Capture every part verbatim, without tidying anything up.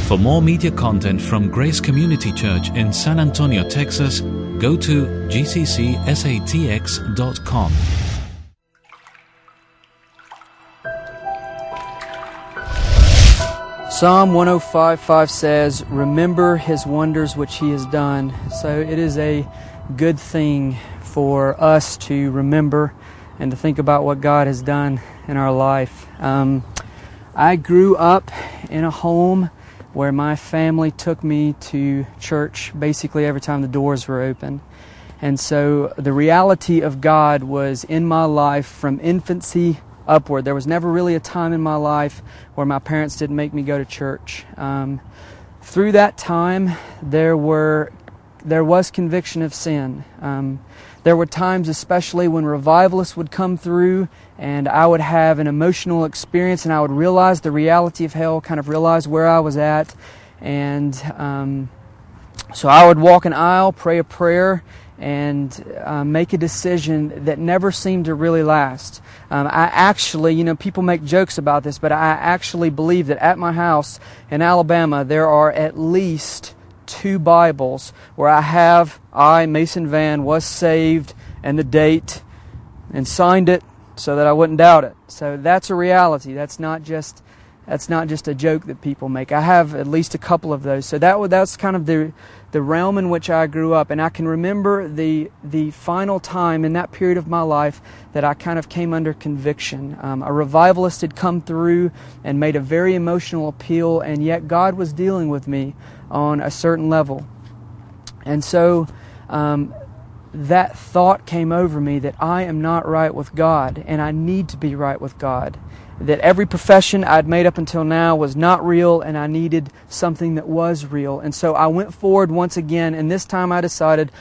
For more media content from Grace Community Church in San Antonio, Texas, go to g c c s a t x dot com. Psalm one oh five five says, "Remember His wonders which He has done." So it is a good thing for us to remember and to think about what God has done in our life. Um, I grew up in a home where my family took me to church basically every time the doors were open. And so the reality of God was in my life from infancy upward. There was never really a time in my life where my parents didn't make me go to church. Um, through that time, there were there was conviction of sin. Um, there were times, especially when revivalists would come through, and I would have an emotional experience, and I would realize the reality of hell, kind of realize where I was at, and um, so I would walk an aisle, pray a prayer, and uh, make a decision that never seemed to really last. Um, I actually, you know, people make jokes about this, but I actually believe that at my house in Alabama, there are at least two Bibles where I have, I, Mason Van, was saved, and the date, and signed it so that I wouldn't doubt it. So that's a reality. That's not just That's not just a joke that people make. I have at least a couple of those. So that that's kind of the the realm in which I grew up. And I can remember the the final time in that period of my life that I kind of came under conviction. Um, a revivalist had come through and made a very emotional appeal, and yet God was dealing with me on a certain level. And so um, that thought came over me that I am not right with God, and I need to be right with God. That every profession I'd made up until now was not real, and I needed something that was real. And so I went forward once again, and this time I decided,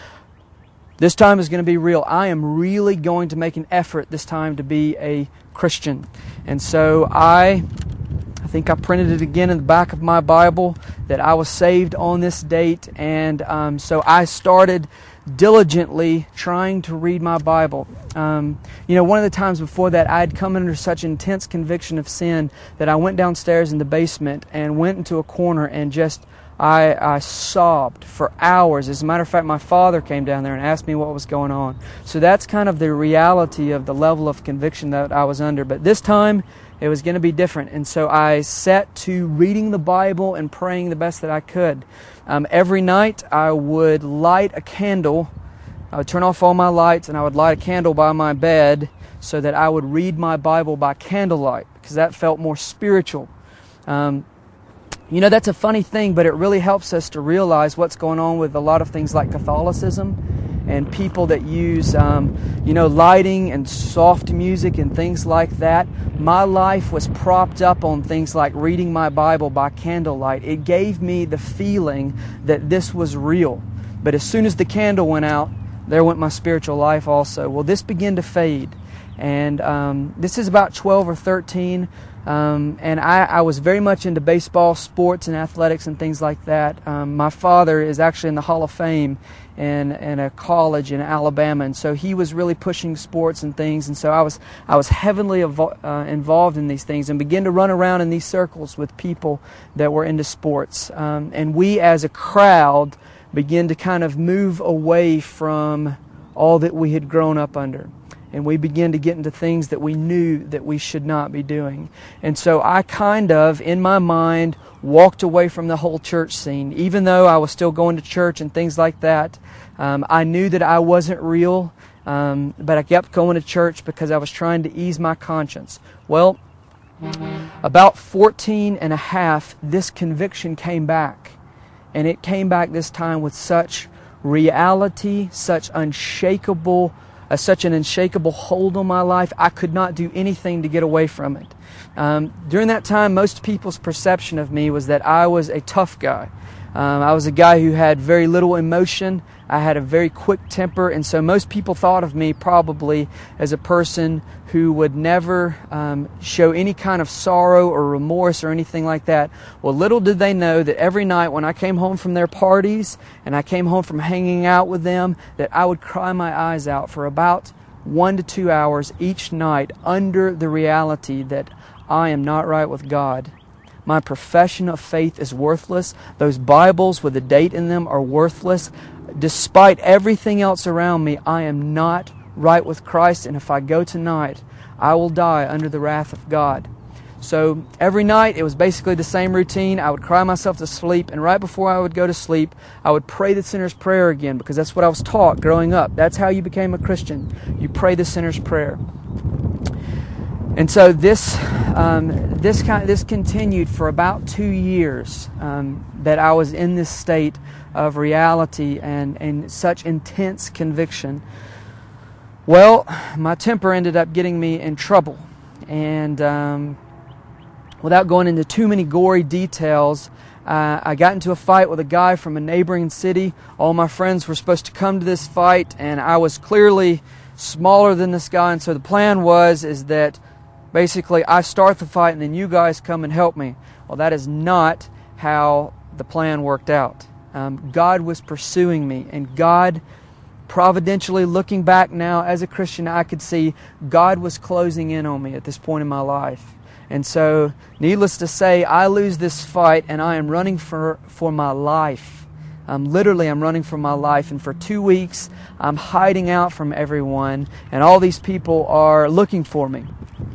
this time is going to be real. I am really going to make an effort this time to be a Christian. And so I, I think I printed it again in the back of my Bible, that I was saved on this date, and um, so I started diligently trying to read my Bible. Um, you know, one of the times before that, I had come under such intense conviction of sin that I went downstairs in the basement and went into a corner and just, I, I sobbed for hours. As a matter of fact, my father came down there and asked me what was going on. So that's kind of the reality of the level of conviction that I was under. But this time, it was going to be different. And so I set to reading the Bible and praying the best that I could. Um, every night I would light a candle. I would turn off all my lights and I would light a candle by my bed so that I would read my Bible by candlelight, because that felt more spiritual. Um, you know, that's a funny thing, but it really helps us to realize what's going on with a lot of things like Catholicism and people that use, um, you know, lighting and soft music and things like that. My life was propped up on things like reading my Bible by candlelight. It gave me the feeling that this was real. But as soon as the candle went out, there went my spiritual life also. Well, this began to fade. And um, this is about twelve or thirteen. Um, and I, I was very much into baseball, sports, and athletics and things like that. Um, my father is actually in the Hall of Fame in, in a college in Alabama, and so he was really pushing sports and things. And so I was I was heavily evo- uh, involved in these things and began to run around in these circles with people that were into sports. Um, and we, as a crowd, began to kind of move away from all that we had grown up under. And we began to get into things that we knew that we should not be doing. And so I kind of, in my mind, walked away from the whole church scene. Even though I was still going to church and things like that, um, I knew that I wasn't real, um, but I kept going to church because I was trying to ease my conscience. Well, about fourteen and a half, this conviction came back. And it came back this time with such reality, such unshakable Uh, such an unshakable hold on my life. I could not do anything to get away from it. Um, during that time, most people's perception of me was that I was a tough guy. Um, I was a guy who had very little emotion. I had a very quick temper, and so most people thought of me probably as a person who would never um, show any kind of sorrow or remorse or anything like that. Well, little did they know that every night when I came home from their parties and I came home from hanging out with them, that I would cry my eyes out for about one to two hours each night under the reality that I am not right with God. My profession of faith is worthless. Those Bibles with a date in them are worthless. Despite everything else around me, I am not right with Christ, and if I go tonight, I will die under the wrath of God. So every night it was basically the same routine. I would cry myself to sleep, and right before I would go to sleep, I would pray the sinner's prayer again, because that's what I was taught growing up. That's how you became a Christian. You pray the sinner's prayer. And so this um, this kind this continued for about two years um, that I was in this state of reality and, and such intense conviction. Well, my temper ended up getting me in trouble, and um, without going into too many gory details, uh, I got into a fight with a guy from a neighboring city. All my friends were supposed to come to this fight, and I was clearly smaller than this guy, and so the plan was is that basically I start the fight and then you guys come and help me. Well, that is not how the plan worked out. Um, God was pursuing me, and God, providentially looking back now as a Christian, I could see God was closing in on me at this point in my life. And so, needless to say, I lose this fight and I am running for, for my life. Um, literally, I'm running for my life. And for two weeks, I'm hiding out from everyone, and all these people are looking for me.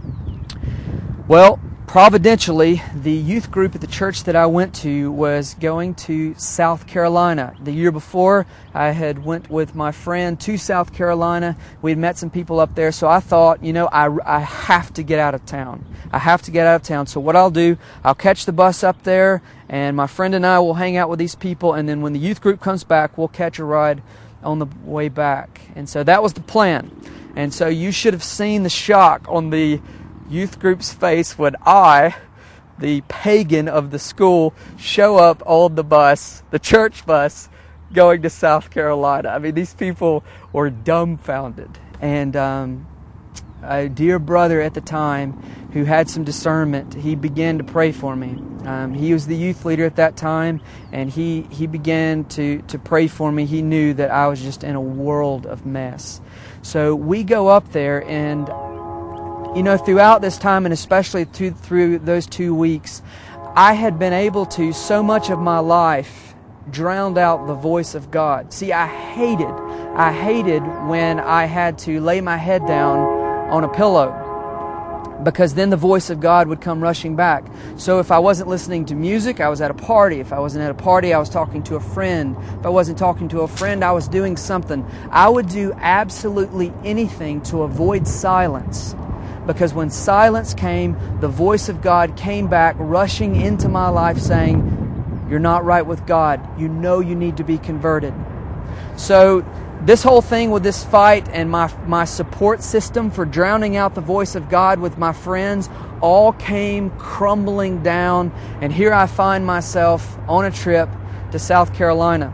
Well, providentially, the youth group at the church that I went to was going to South Carolina. The year before, I had went with my friend to South Carolina. We had met some people up there, so I thought, you know, I, I have to get out of town. I have to get out of town. So what I'll do, I'll catch the bus up there, and my friend and I will hang out with these people, and then when the youth group comes back, we'll catch a ride on the way back. And so that was the plan. And so you should have seen the shock on the youth group's face when I, the pagan of the school, show up on the bus, the church bus, going to South Carolina. I mean, these people were dumbfounded. And um, a dear brother at the time who had some discernment, he began to pray for me. Um, he was the youth leader at that time, and he, he began to, to pray for me. He knew that I was just in a world of mess. So we go up there, and you know, throughout this time, and especially to, through those two weeks, I had been able to, so much of my life, drown out the voice of God. See, I hated, I hated when I had to lay my head down on a pillow, because then the voice of God would come rushing back. So if I wasn't listening to music, I was at a party. If I wasn't at a party, I was talking to a friend. If I wasn't talking to a friend, I was doing something. I would do absolutely anything to avoid silence. Because when silence came, the voice of God came back, rushing into my life saying, you're not right with God. You know you need to be converted. So this whole thing with this fight and my, my support system for drowning out the voice of God with my friends all came crumbling down. And here I find myself on a trip to South Carolina.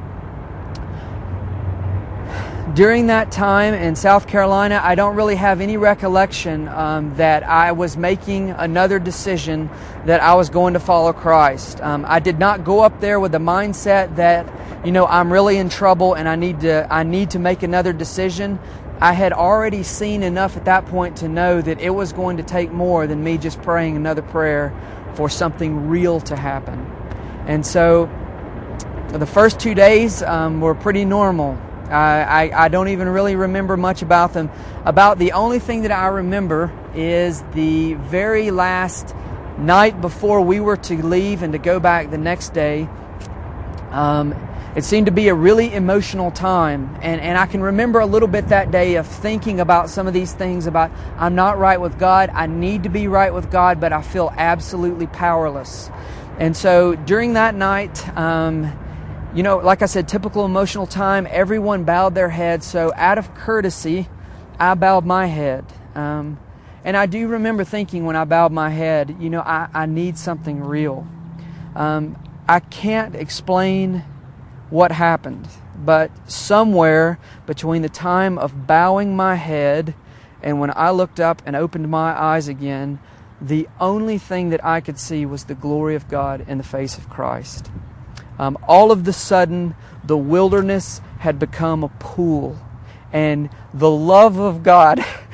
During that time in South Carolina, I don't really have any recollection um, that I was making another decision that I was going to follow Christ. Um, I did not go up there with the mindset that, you know, I'm really in trouble and I need to I need to make another decision. I had already seen enough at that point to know that it was going to take more than me just praying another prayer for something real to happen. And so the first two days um, were pretty normal. I, I, I don't even really remember much about them. About the only thing that I remember is the very last night before we were to leave and to go back the next day. Um, it seemed to be a really emotional time. And, and I can remember a little bit that day of thinking about some of these things about, I'm not right with God. I need to be right with God, but I feel absolutely powerless. And so during that night, um, you know, like I said, typical emotional time, everyone bowed their heads. So out of courtesy, I bowed my head. Um, and I do remember thinking when I bowed my head, you know, I, I need something real. Um, I can't explain what happened, but somewhere between the time of bowing my head and when I looked up and opened my eyes again, the only thing that I could see was the glory of God in the face of Christ. Um, all of the sudden, the wilderness had become a pool, and the love of God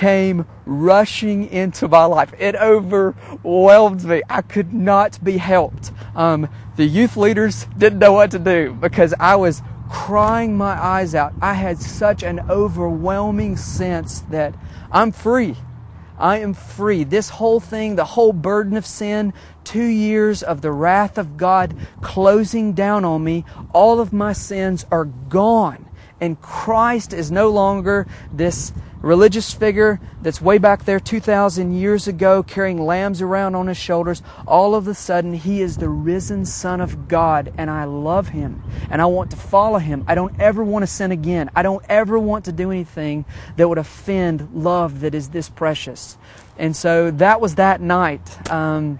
came rushing into my life. It overwhelmed me. I could not be helped. Um, the youth leaders didn't know what to do because I was crying my eyes out. I had such an overwhelming sense that I'm free. I am free. This whole thing, the whole burden of sin, two years of the wrath of God closing down on me, all of my sins are gone. And Christ is no longer this religious figure that's way back there two thousand years ago carrying lambs around on his shoulders. All of a sudden, He is the risen Son of God, and I love Him, and I want to follow Him. I don't ever want to sin again. I don't ever want to do anything that would offend love that is this precious. And so that was that night. Um,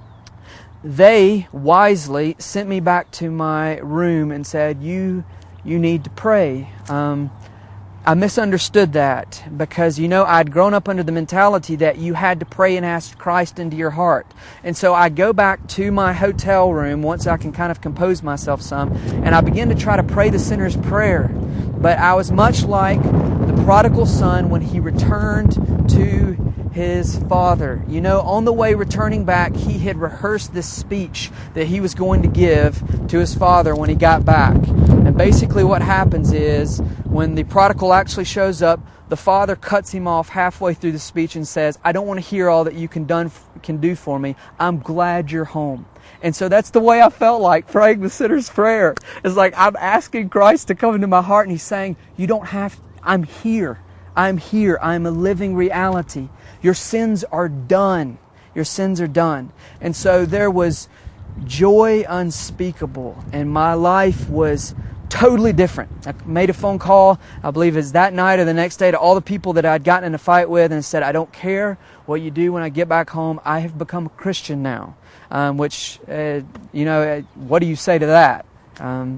they wisely sent me back to my room and said, you you need to pray. Um, I misunderstood that because, you know, I'd grown up under the mentality that you had to pray and ask Christ into your heart. And so I go back to my hotel room once I can kind of compose myself some, and I begin to try to pray the sinner's prayer. But I was much like the prodigal son when he returned to his father. You know, on the way returning back, he had rehearsed this speech that he was going to give to his father when he got back. And basically what happens is, when the prodigal actually shows up, the father cuts him off halfway through the speech and says, I don't want to hear all that you can, done, can do for me. I'm glad you're home. And so that's the way I felt like praying the sinner's prayer. It's like I'm asking Christ to come into my heart, and He's saying, you don't have, I'm here. I'm here. I'm a living reality. Your sins are done. Your sins are done. And so there was joy unspeakable, and my life was totally different. I made a phone call, I believe it's that night or the next day, to all the people that I'd gotten in a fight with, and said, I don't care what you do when I get back home. I have become a Christian now. Um, which, uh, you know, uh, what do you say to that? Um,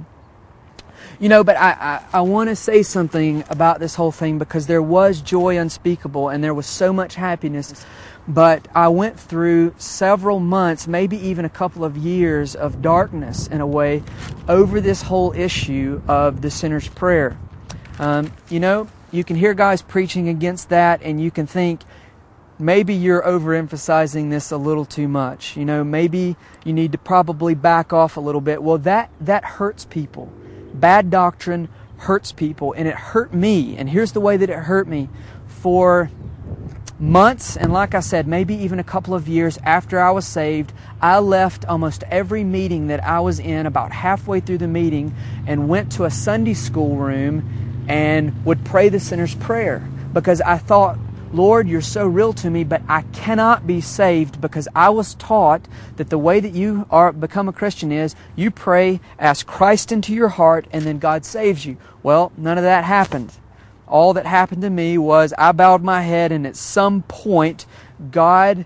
you know, but I, I, I want to say something about this whole thing, because there was joy unspeakable and there was so much happiness. But I went through several months, maybe even a couple of years of darkness in a way over this whole issue of the sinner's prayer. Um, you know, you can hear guys preaching against that, and you can think, maybe you're overemphasizing this a little too much. You know, maybe you need to probably back off a little bit. Well, that, that hurts people. Bad doctrine hurts people, and it hurt me. And here's the way that it hurt me. For months, and like I said, maybe even a couple of years after I was saved, I left almost every meeting that I was in about halfway through the meeting and went to a Sunday school room and would pray the sinner's prayer, because I thought, Lord, you're so real to me, but I cannot be saved, because I was taught that the way that you are become a Christian is you pray, ask Christ into your heart, and then God saves you. Well, none of that happened. All that happened to me was I bowed my head, and at some point God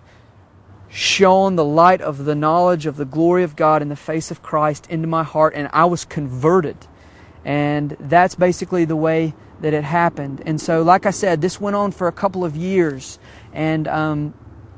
shone the light of the knowledge of the glory of God in the face of Christ into my heart, and I was converted. And that's basically the way that it happened. And so, like I said, this went on for a couple of years. And um,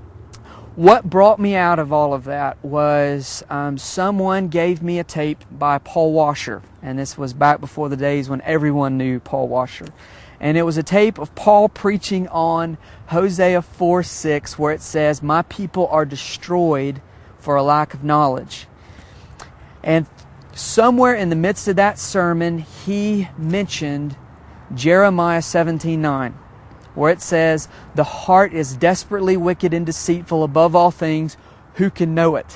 what brought me out of all of that was um, someone gave me a tape by Paul Washer. And this was back before the days when everyone knew Paul Washer. And it was a tape of Paul preaching on Hosea four six, where it says, my people are destroyed for a lack of knowledge. And somewhere in the midst of that sermon, he mentioned Jeremiah seventeen nine, where it says, the heart is desperately wicked and deceitful above all things. Who can know it?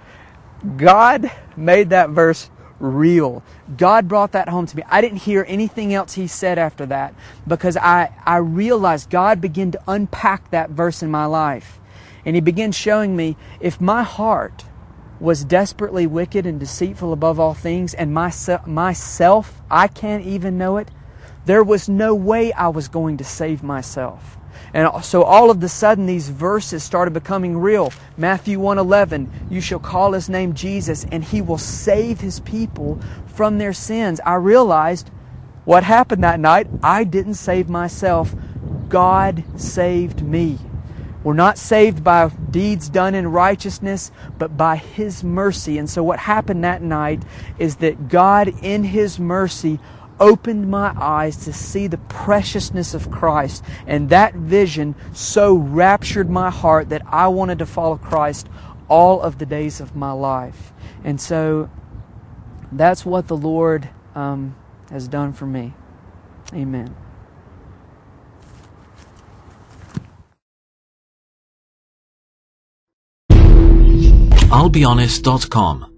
God made that verse real. God brought that home to me. I didn't hear anything else he said after that, because I, I realized God began to unpack that verse in my life. And He began showing me, if my heart was desperately wicked and deceitful above all things, and myself, myself, I can't even know it, there was no way I was going to save myself. And so all of a sudden these verses started becoming real. Matthew one eleven, you shall call His name Jesus, and He will save His people from their sins. I realized what happened that night. I didn't save myself. God saved me. We're not saved by deeds done in righteousness, but by His mercy. And so what happened that night is that God, in His mercy, opened my eyes to see the preciousness of Christ. And that vision so raptured my heart that I wanted to follow Christ all of the days of my life. And so that's what the Lord um, has done for me. Amen. I'll be honest dot com